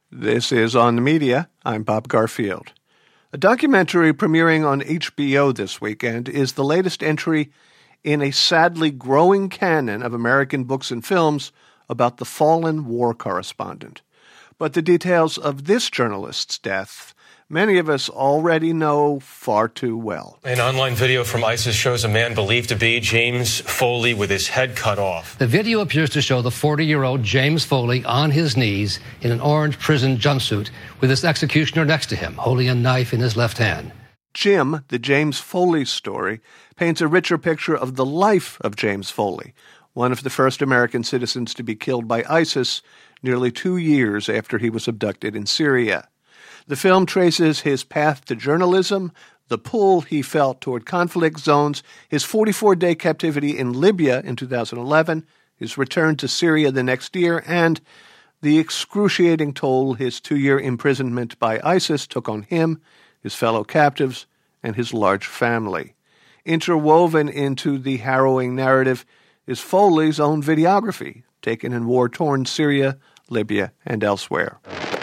This is On the Media. I'm Bob Garfield. A documentary premiering on HBO this weekend is the latest entry in a sadly growing canon of American books and films about the fallen war correspondent. But the details of this journalist's death, many of us already know far too well. An online video from ISIS shows a man believed to be James Foley with his head cut off. The video appears to show the 40-year-old James Foley on his knees in an orange prison jumpsuit with his executioner next to him, holding a knife in his left hand. Jim, the James Foley story, paints a richer picture of the life of James Foley, one of the first American citizens to be killed by ISIS nearly 2 years after he was abducted in Syria. The film traces his path to journalism, the pull he felt toward conflict zones, his 44-day captivity in Libya in 2011, his return to Syria the next year, and the excruciating toll his 2-year imprisonment by ISIS took on him, his fellow captives, and his large family. Interwoven into the harrowing narrative is Foley's own videography, taken in war-torn Syria, Libya, and elsewhere.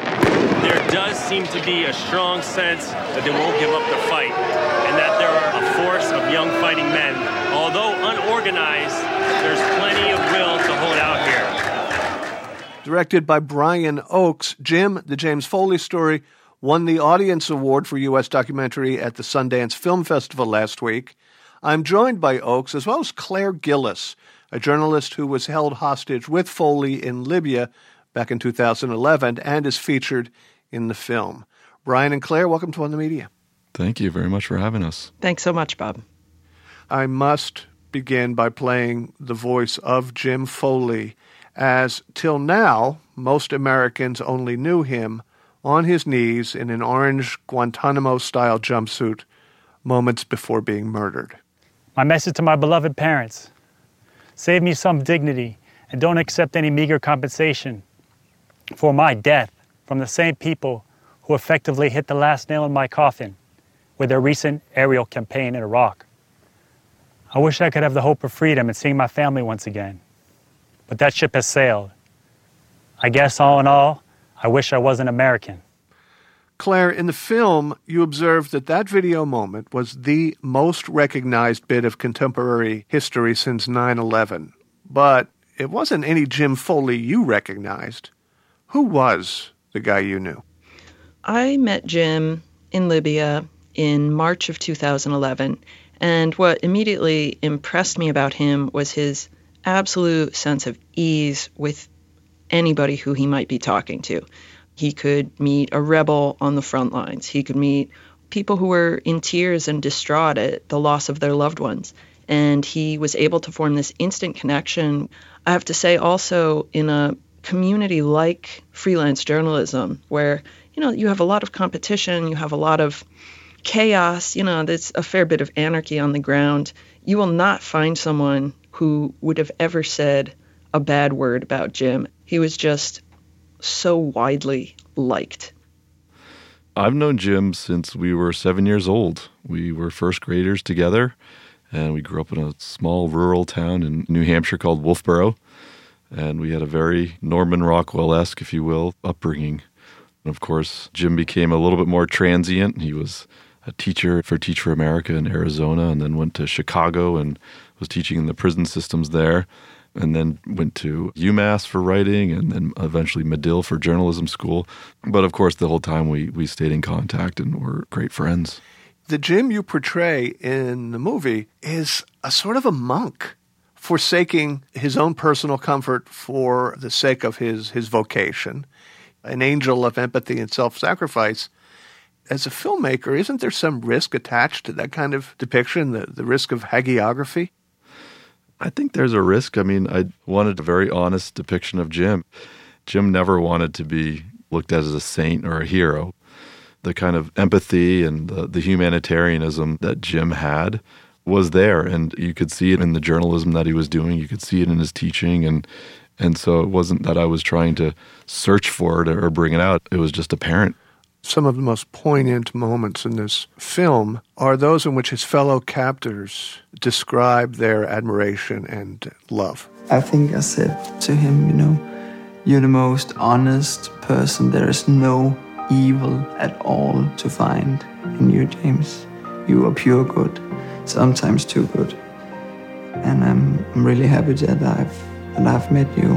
There does seem to be a strong sense that they won't give up the fight, and that there are a force of young fighting men. Although unorganized, there's plenty of will to hold out here. Directed by Brian Oakes, Jim, the James Foley story, won the Audience Award for U.S. Documentary at the Sundance Film Festival last week. I'm joined by Oakes, as well as Claire Gillis, a journalist who was held hostage with Foley in Libya back in 2011 and is featured in the film. Brian and Claire, welcome to On the Media. Thank you very much for having us. Thanks so much, Bob. I must begin by playing the voice of Jim Foley, as till now, most Americans only knew him on his knees in an orange Guantanamo-style jumpsuit moments before being murdered. My message to my beloved parents: save me some dignity and don't accept any meager compensation for my death from the same people who effectively hit the last nail in my coffin with their recent aerial campaign in Iraq. I wish I could have the hope of freedom and seeing my family once again, but that ship has sailed. I guess all in all, I wish I wasn't American. Claire, in the film, you observed that video moment was the most recognized bit of contemporary history since 9/11. But it wasn't any Jim Foley you recognized. Who was the guy you knew? I met Jim in Libya in March of 2011, and what immediately impressed me about him was his absolute sense of ease with anybody who he might be talking to. He could meet a rebel on the front lines. He could meet people who were in tears and distraught at the loss of their loved ones. And he was able to form this instant connection. I have to say also in a community like freelance journalism, where, you have a lot of competition, you have a lot of chaos, there's a fair bit of anarchy on the ground. You will not find someone who would have ever said a bad word about Jim. He was just so widely liked. I've known Jim since we were 7 years old. We were first graders together, and we grew up in a small rural town in New Hampshire called Wolfboro. And we had a very Norman Rockwell-esque, if you will, upbringing. And of course, Jim became a little bit more transient. He was a teacher for Teach for America in Arizona, and then went to Chicago and was teaching in the prison systems there, and then went to UMass for writing, and then eventually Medill for journalism school. But of course, the whole time we stayed in contact and were great friends. The Jim you portray in the movie is a sort of a monk, forsaking his own personal comfort for the sake of his vocation, an angel of empathy and self-sacrifice. As a filmmaker, isn't there some risk attached to that kind of depiction, the risk of hagiography? I think there's a risk. I mean, I wanted a very honest depiction of Jim. Jim never wanted to be looked at as a saint or a hero. The kind of empathy and the humanitarianism that Jim had was there, and you could see it in the journalism that he was doing. You could see it in his teaching, and so it wasn't that I was trying to search for it or bring it out. It was just apparent. Some of the most poignant moments in this film are those in which his fellow captors describe their admiration and love. I think I said to him, You're the most honest person. There is no evil at all to find in you, James. You are pure good, sometimes too good. And I'm really happy that I've met you.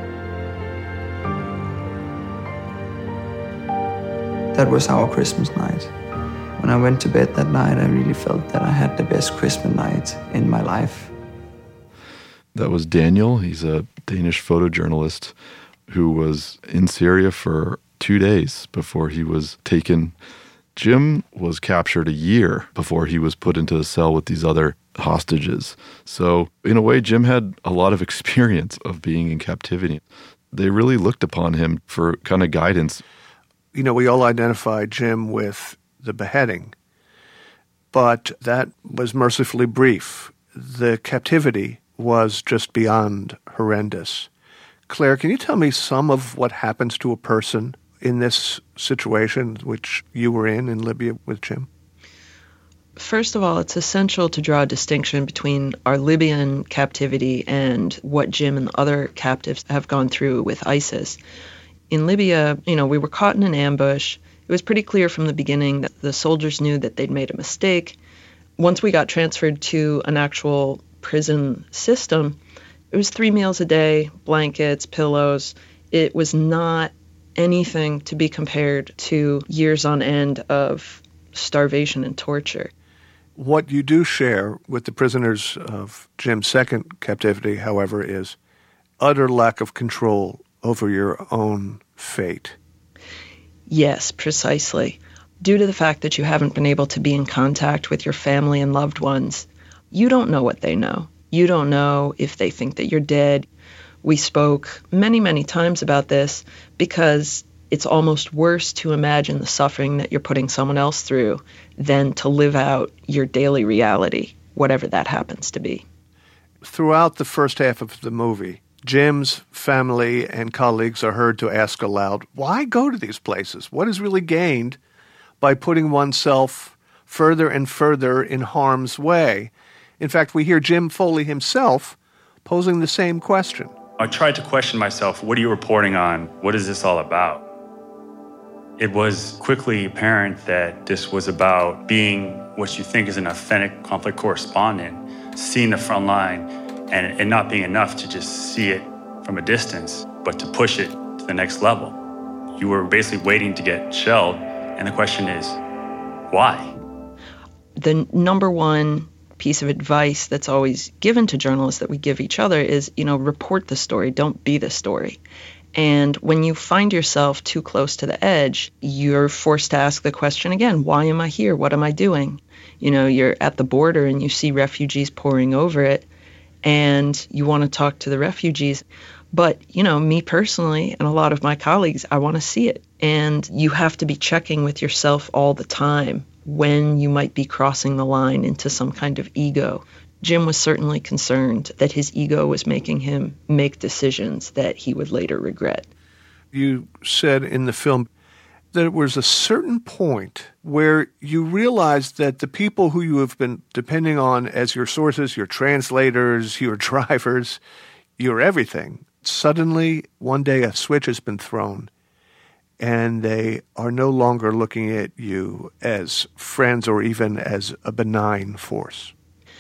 That was our Christmas night. When I went to bed that night, I really felt that I had the best Christmas night in my life. That was Daniel. He's a Danish photojournalist who was in Syria for 2 days before he was taken. Jim was captured a year before he was put into a cell with these other hostages. So in a way, Jim had a lot of experience of being in captivity. They really looked upon him for kind of guidance. You know, we all identify Jim with the beheading, but that was mercifully brief. The captivity was just beyond horrendous. Claire, can you tell me some of what happens to a person in this situation which you were in Libya with Jim? First of all, it's essential to draw a distinction between our Libyan captivity and what Jim and the other captives have gone through with ISIS. In Libya, we were caught in an ambush. It was pretty clear from the beginning that the soldiers knew that they'd made a mistake. Once we got transferred to an actual prison system, it was 3 meals a day, blankets, pillows. It was not anything to be compared to years on end of starvation and torture. What you do share with the prisoners of Jim's second captivity, however, is utter lack of control over your own fate. Yes, precisely. Due to the fact that you haven't been able to be in contact with your family and loved ones, you don't know what they know. You don't know if they think that you're dead. We spoke many, many times about this because it's almost worse to imagine the suffering that you're putting someone else through than to live out your daily reality, whatever that happens to be. Throughout the first half of the movie, Jim's family and colleagues are heard to ask aloud, why go to these places? What is really gained by putting oneself further and further in harm's way? In fact, we hear Jim Foley himself posing the same question. I tried to question myself, what are you reporting on? What is this all about? It was quickly apparent that this was about being what you think is an authentic conflict correspondent, seeing the front line, and it not being enough to just see it from a distance, but to push it to the next level. You were basically waiting to get shelled, and the question is, why? The number one piece of advice that's always given to journalists that we give each other is, report the story, don't be the story. And when you find yourself too close to the edge, you're forced to ask the question again, why am I here? What am I doing? You're at the border and you see refugees pouring over it, and you want to talk to the refugees. But, me personally and a lot of my colleagues, I want to see it. And you have to be checking with yourself all the time when you might be crossing the line into some kind of ego. Jim was certainly concerned that his ego was making him make decisions that he would later regret. You said in the film that it was a certain point where you realized that the people who you have been depending on as your sources, your translators, your drivers, your everything, suddenly one day a switch has been thrown and they are no longer looking at you as friends or even as a benign force.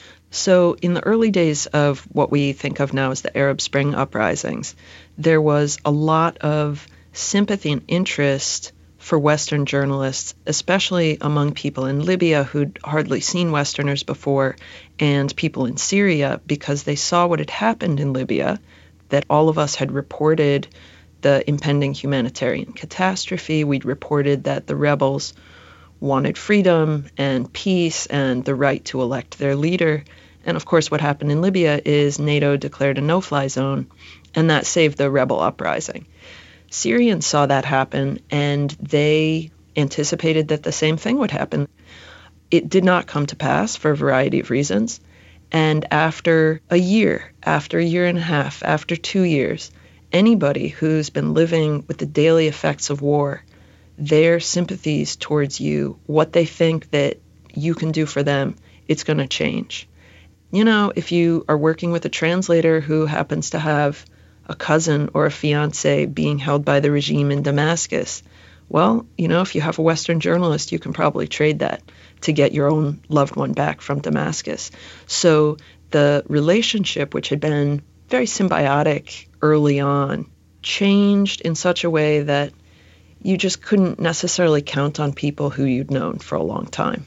So in the early days of what we think of now as the Arab Spring uprisings, there was a lot of sympathy and interest for Western journalists, especially among people in Libya who'd hardly seen Westerners before, and people in Syria, because they saw what had happened in Libya, that all of us had reported the impending humanitarian catastrophe. We'd reported that the rebels wanted freedom and peace and the right to elect their leader. And of course, what happened in Libya is NATO declared a no-fly zone, and that saved the rebel uprising. Syrians saw that happen, and they anticipated that the same thing would happen. It did not come to pass for a variety of reasons. And after a year and a half, after 2 years, anybody who's been living with the daily effects of war, their sympathies towards you, what they think that you can do for them, it's going to change. If you are working with a translator who happens to have a cousin or a fiance being held by the regime in Damascus. Well, if you have a Western journalist, you can probably trade that to get your own loved one back from Damascus. So the relationship, which had been very symbiotic early on, changed in such a way that you just couldn't necessarily count on people who you'd known for a long time.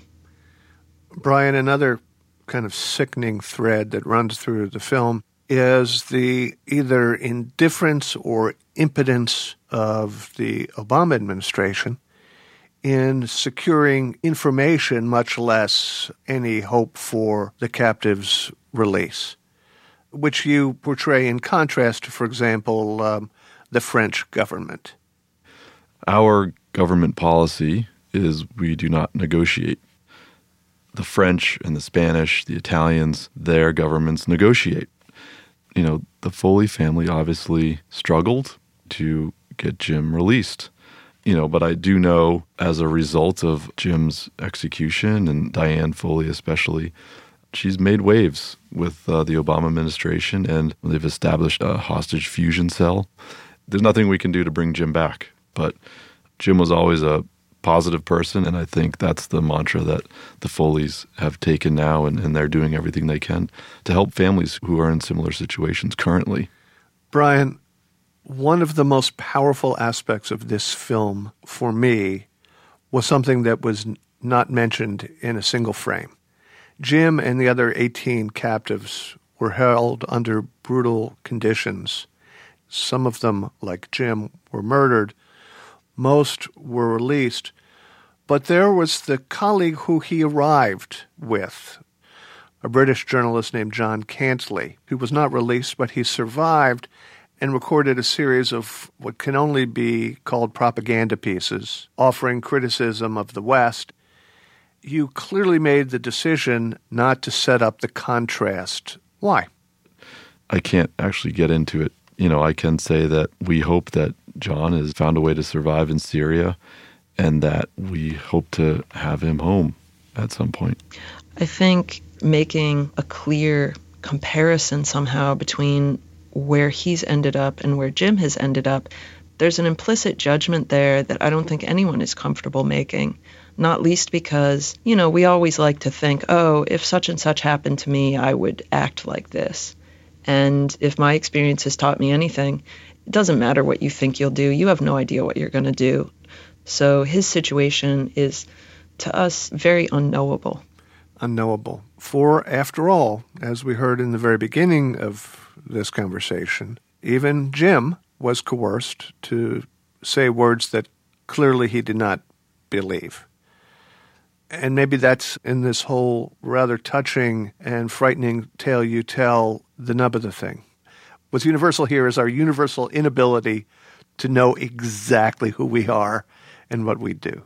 Brian, another kind of sickening thread that runs through the film is the either indifference or impotence of the Obama administration in securing information, much less any hope for the captives' release, which you portray in contrast to, for example, the French government. Our government policy is we do not negotiate. The French and the Spanish, the Italians, their governments negotiate. The Foley family obviously struggled to get Jim released. But I do know as a result of Jim's execution, and Diane Foley especially, she's made waves with the Obama administration, and they've established a hostage fusion cell. There's nothing we can do to bring Jim back, but Jim was always a positive person, and I think that's the mantra that the Foleys have taken now, and they're doing everything they can to help families who are in similar situations currently. Brian, one of the most powerful aspects of this film for me was something that was not mentioned in a single frame. Jim and the other 18 captives were held under brutal conditions. Some of them, like Jim, were murdered. Most were released. But there was the colleague who he arrived with, a British journalist named John Cantley, who was not released, but he survived and recorded a series of what can only be called propaganda pieces, offering criticism of the West. You clearly made the decision not to set up the contrast. Why? I can't actually get into it. I can say that we hope that John has found a way to survive in Syria and that we hope to have him home at some point. I think making a clear comparison somehow between where he's ended up and where Jim has ended up, there's an implicit judgment there that I don't think anyone is comfortable making, not least because, we always like to think, if such and such happened to me, I would act like this. And if my experience has taught me anything, it doesn't matter what you think you'll do. You have no idea what you're going to do. So his situation is, to us, very unknowable. Unknowable. For, after all, as we heard in the very beginning of this conversation, even Jim was coerced to say words that clearly he did not believe. And maybe that's in this whole rather touching and frightening tale you tell, the nub of the thing. What's universal here is our universal inability to know exactly who we are and what we do.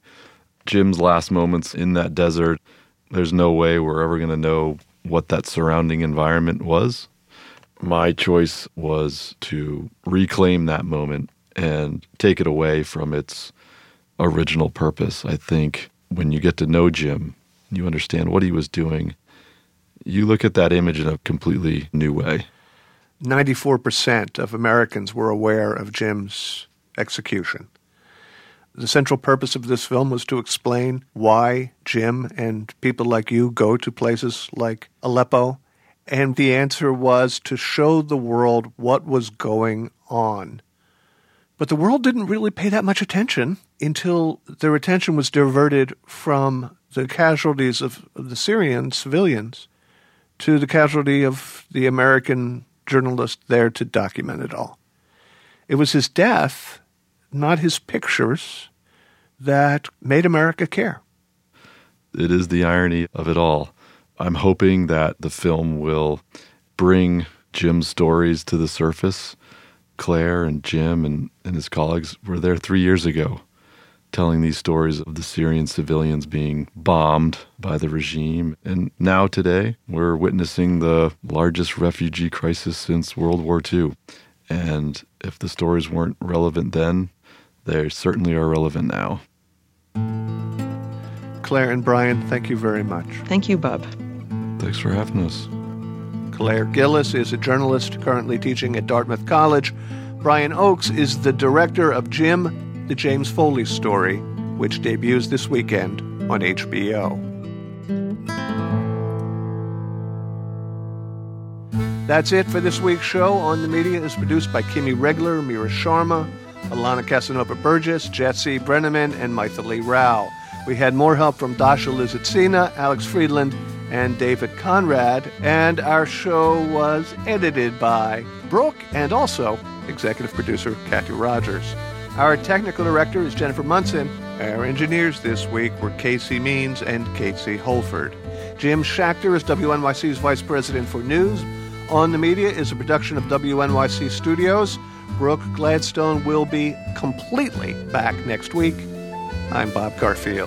Jim's last moments in that desert, there's no way we're ever going to know what that surrounding environment was. My choice was to reclaim that moment and take it away from its original purpose. I think when you get to know Jim, you understand what he was doing, you look at that image in a completely new way. 94% of Americans were aware of Jim's execution. The central purpose of this film was to explain why Jim and people like you go to places like Aleppo, and the answer was to show the world what was going on. But the world didn't really pay that much attention until their attention was diverted from the casualties of the Syrian civilians to the casualty of the American journalist there to document it all. It was his death, not his pictures, that made America care. It is the irony of it all. I'm hoping that the film will bring Jim's stories to the surface. Claire and Jim and his colleagues were there 3 years ago telling these stories of the Syrian civilians being bombed by the regime. And now today, we're witnessing the largest refugee crisis since World War II. And if the stories weren't relevant then, they certainly are relevant now. Claire and Brian, thank you very much. Thank you, Bob. Thanks for having us. Blair Gillis is a journalist currently teaching at Dartmouth College. Brian Oakes is the director of Jim, the James Foley Story, which debuts this weekend on HBO. That's it for this week's show. On the Media is produced by Kimi Regler, Mira Sharma, Alana Casanova-Burgess, Jesse Brenneman, and Maithili Rao. We had more help from Dasha Lizatsina, Alex Friedland, and David Conrad, and our show was edited by Brooke and also executive producer Kathy Rogers. Our technical director is Jennifer Munson. Our engineers this week were Casey Means and Casey Holford. Jim Schachter is WNYC's vice president for news. On the Media is a production of WNYC Studios. Brooke Gladstone will be completely back next week. I'm Bob Garfield.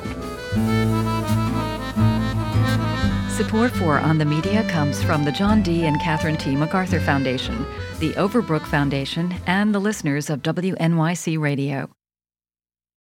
Support for On the Media comes from the John D. and Catherine T. MacArthur Foundation, the Overbrook Foundation, and the listeners of WNYC Radio.